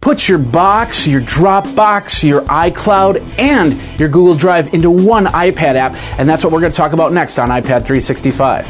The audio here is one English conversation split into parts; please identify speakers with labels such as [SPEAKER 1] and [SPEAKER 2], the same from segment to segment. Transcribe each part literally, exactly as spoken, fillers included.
[SPEAKER 1] Put your box, your Dropbox, your iCloud, and your Google Drive into one iPad app, and that's what we're going to talk about next on iPad three sixty-five.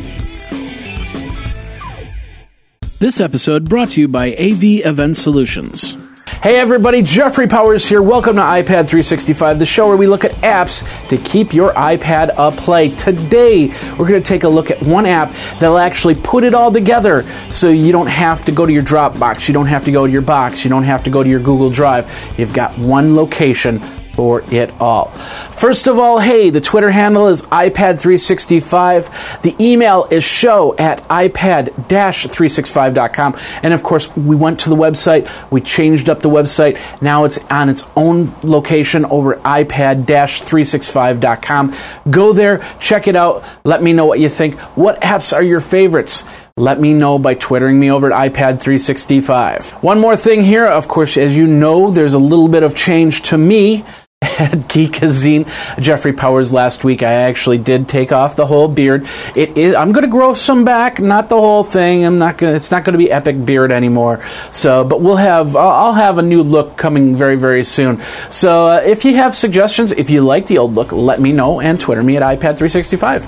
[SPEAKER 2] This episode brought to you by A V Event Solutions.
[SPEAKER 1] Hey everybody, Jeffrey Powers here. Welcome to iPad three sixty-five, the show where we look at apps to keep your iPad aplay. Today, we're going to take a look at one app that'll actually put it all together so you don't have to go to your Dropbox, you don't have to go to your box, you don't have to go to your Google Drive. You've got one location for it all. First of all, hey, the Twitter handle is iPad three sixty-five. The email is show at iPad three sixty-five dot com. And of course, we went to the website. We changed up the website. Now it's on its own location over at iPad three sixty-five dot com. Go there, check it out. Let me know what you think. What apps are your favorites? Let me know by twittering me over at iPad three sixty-five. One more thing here. Of course, as you know, there's a little bit of change to me at Geekazine. Jeffrey Powers last week, I actually did take off the whole beard. It is. I'm going to grow some back, not the whole thing. I'm not going. It's not going to be epic beard anymore. So, but we'll have. I'll have a new look coming very, very soon. So, uh, if you have suggestions, if you like the old look, let me know and Twitter me at iPad three sixty-five.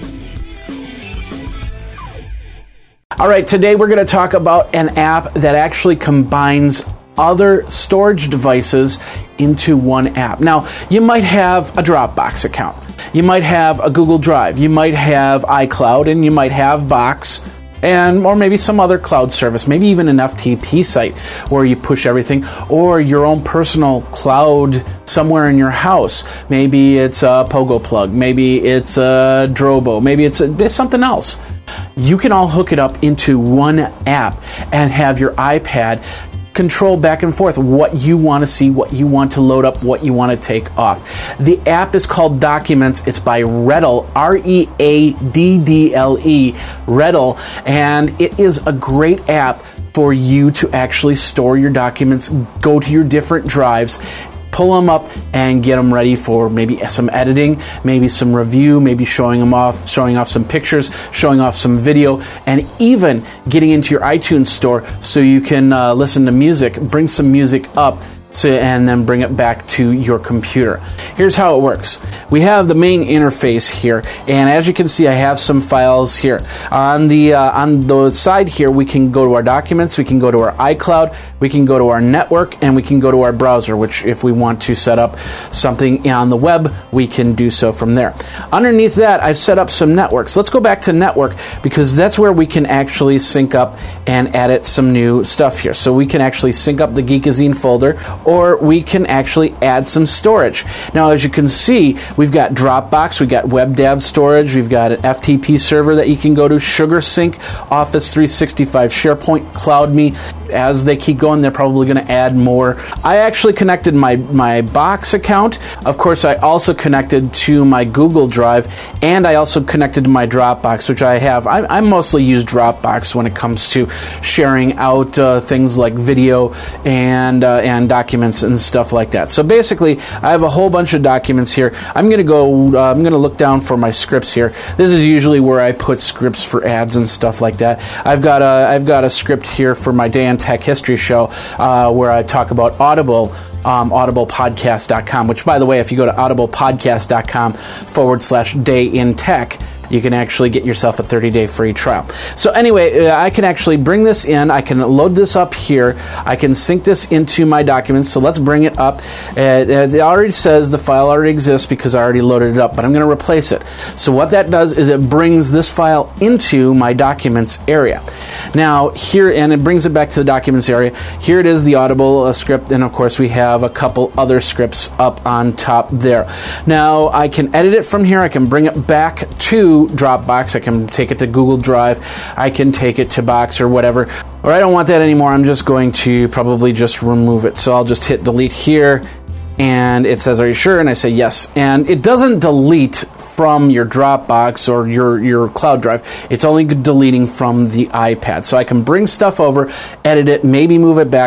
[SPEAKER 1] All right, today we're going to talk about an app that actually combines other storage devices into one app. Now, you might have a Dropbox account. You might have a Google Drive. You might have iCloud, and you might have Box, and or maybe some other cloud service, maybe even an F T P site where you push everything, or your own personal cloud somewhere in your house. Maybe it's a Pogo Plug. Maybe it's a Drobo. Maybe it's, a, it's something else. You can all hook it up into one app and have your iPad control back and forth what you want to see, what you want to load up, what you want to take off. The app is called Documents. It's by Reddle, R E A D D L E, Reddle, and it is a great app for you to actually store your documents, go to your different drives, pull them up and get them ready for maybe some editing, maybe some review, maybe showing them off, showing off some pictures, showing off some video, and even getting into your iTunes store so you can uh, listen to music, bring some music up, so, and then bring it back to your computer. Here's how it works. We have the main interface here, and as you can see, I have some files here. On the uh, on the side here, we can go to our documents, we can go to our iCloud, we can go to our network, and we can go to our browser, which if we want to set up something on the web, we can do so from there. Underneath that, I've set up some networks. Let's go back to network because that's where we can actually sync up and edit some new stuff here. So we can actually sync up the Geekazine folder, or we can actually add some storage. Now, as you can see, we've got Dropbox, we've got WebDAV storage, we've got an F T P server that you can go to, SugarSync, Office three sixty-five, SharePoint, CloudMe. As they keep going, they're probably going to add more. I actually connected my, my Box account. Of course, I also connected to my Google Drive, and I also connected to my Dropbox, which I have. I, I mostly use Dropbox when it comes to sharing out uh, things like video and uh, and documents and stuff like that. So basically, I have a whole bunch of documents here. I'm going to go. Uh, I'm going to look down for my scripts here. This is usually where I put scripts for ads and stuff like that. I've got a I've got a script here for my Day in Tech History show uh, where I talk about Audible. Um, audible podcast dot com, which, by the way, if you go to audible podcast dot com forward slash day in tech, you can actually get yourself a thirty-day free trial. So anyway, uh, I can actually bring this in. I can load this up here. I can sync this into my documents. So let's bring it up. Uh, it already says the file already exists because I already loaded it up, but I'm going to replace it. So what that does is it brings this file into my documents area. Now here, and it brings it back to the documents area. Here it is, the Audible uh, script, and of course we have a couple other scripts up on top there. Now I can edit it from here. I can bring it back to Dropbox. I can take it to Google Drive. I can take it to Box or whatever. Or I don't want that anymore. I'm just going to probably just remove it. So I'll just hit delete here, and it says, "Are you sure?" And I say yes. And it doesn't delete from your Dropbox or your, your cloud drive. It's only deleting from the iPad. So I can bring stuff over, edit it, maybe move it back.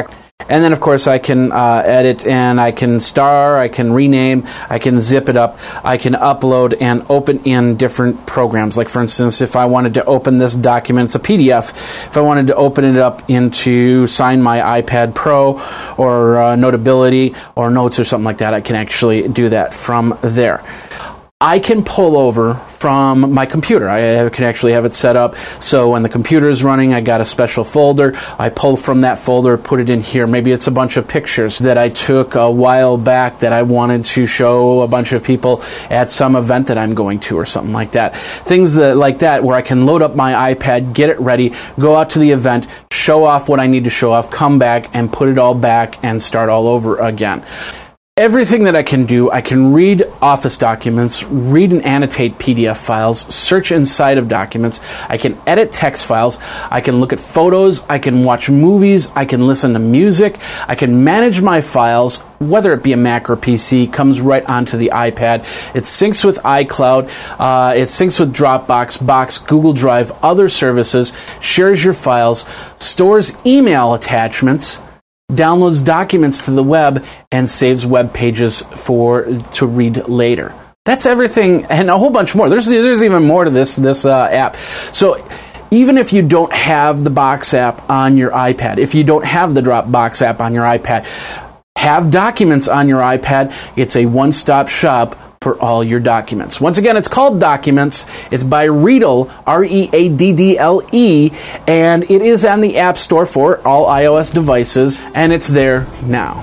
[SPEAKER 1] And then, of course, I can uh, edit and I can star, I can rename, I can zip it up, I can upload and open in different programs. Like, for instance, if I wanted to open this document, it's a P D F, if I wanted to open it up into Sign My iPad Pro or uh, Notability or Notes or something like that, I can actually do that from there. I can pull over from my computer. I can actually have it set up so when the computer is running, I got a special folder. I pull from that folder, put it in here. Maybe it's a bunch of pictures that I took a while back that I wanted to show a bunch of people at some event that I'm going to or something like that. Things that like that where I can load up my iPad, get it ready, go out to the event, show off what I need to show off, come back and put it all back and start all over again. Everything that I can do, I can read Office documents, read and annotate P D F files, search inside of documents, I can edit text files, I can look at photos, I can watch movies, I can listen to music, I can manage my files, whether it be a Mac or P C, comes right onto the iPad. It syncs with iCloud, uh, it syncs with Dropbox, Box, Google Drive, other services, shares your files, stores email attachments, downloads documents to the web, and saves web pages for to read later. That's everything, and a whole bunch more. There's there's even more to this this uh, app. So even if you don't have the Box app on your iPad, if you don't have the Dropbox app on your iPad, have documents on your iPad. It's a one-stop shop for all your documents. Once again, it's called Documents. It's by Readdle, R E A D D L E, and it is on the App Store for all iOS devices, and it's there now.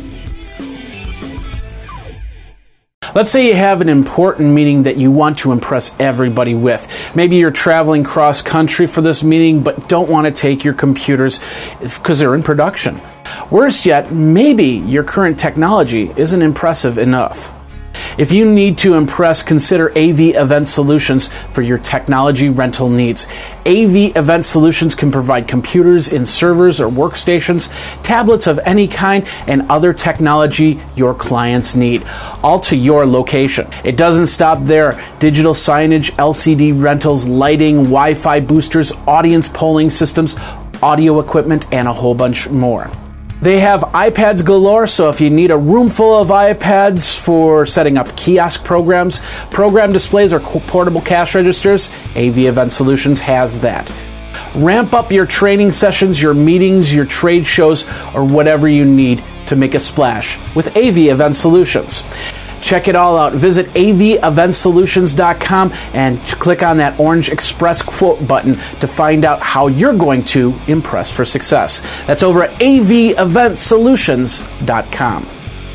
[SPEAKER 1] Let's say you have an important meeting that you want to impress everybody with. Maybe you're traveling cross-country for this meeting, but don't want to take your computers because they're in production. Worse yet, maybe your current technology isn't impressive enough. If you need to impress, consider A V Event Solutions for your technology rental needs. A V Event Solutions can provide computers in servers or workstations, tablets of any kind, and other technology your clients need, all to your location. It doesn't stop there. Digital signage, L C D rentals, lighting, Wi-Fi boosters, audience polling systems, audio equipment, and a whole bunch more. They have iPads galore, so if you need a room full of iPads for setting up kiosk programs, program displays, or portable cash registers, A V Event Solutions has that. Ramp up your training sessions, your meetings, your trade shows, or whatever you need to make a splash with A V Event Solutions. Check it all out. Visit A V event solutions dot com and click on that orange Express Quote button to find out how you're going to impress for success. That's over at A V event solutions dot com.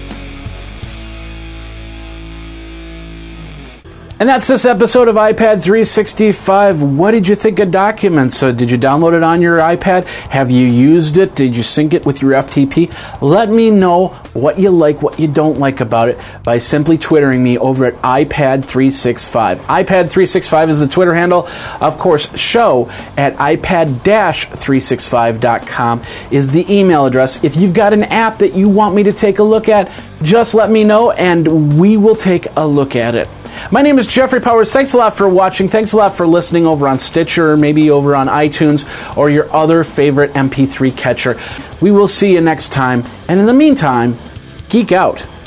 [SPEAKER 1] And that's this episode of iPad three sixty-five. What did you think of Documents? So did you download it on your iPad? Have you used it? Did you sync it with your F T P? Let me know what you like, what you don't like about it by simply Twittering me over at iPad three sixty-five. iPad three sixty-five is the Twitter handle. Of course, show at iPad three sixty-five dot com is the email address. If you've got an app that you want me to take a look at, just let me know and we will take a look at it. My name is Jeffrey Powers. Thanks a lot for watching. Thanks a lot for listening over on Stitcher, maybe over on iTunes, or your other favorite M P three catcher. We will see you next time. And in the meantime, geek out.